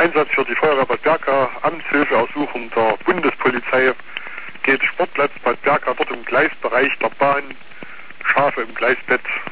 Einsatz für die Feuerwehr Bad Berka, Amtshilfeersuchung der Bundespolizei, geht Sportplatz Bad Berka, dort im Gleisbereich der Bahn, Schafe im Gleisbett,